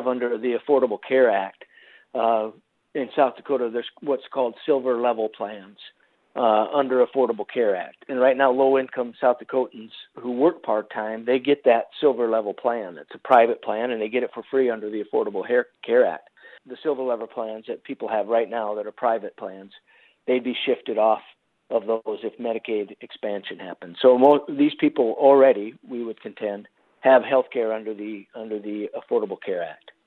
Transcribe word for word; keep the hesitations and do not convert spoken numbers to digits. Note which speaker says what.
Speaker 1: have under the Affordable Care Act, uh, in South Dakota, there's what's called silver level plans uh, under Affordable Care Act. And right now, low-income South Dakotans who work part-time, they get that silver level plan. It's a private plan, and they get it for free under the Affordable Care Act. The silver level plans that people have right now that are private plans, they'd be shifted off of those if Medicaid expansion happens. So mo- these people already, we would contend, have health care under the under the Affordable Care Act.